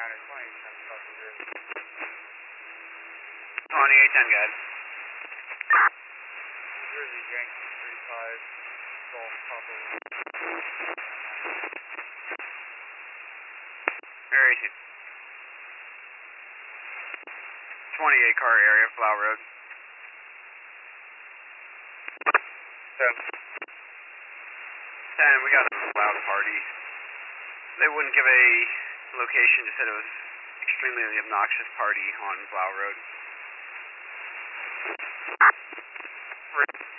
Niner 2810 South New Jersey. 2810, guys. New Jersey, Yankee 35, Golf Papa. Where is he? 28 car area, Flower Road. 10, we got a loud party. They wouldn't give a location, just said it was extremely obnoxious party on Flower Road.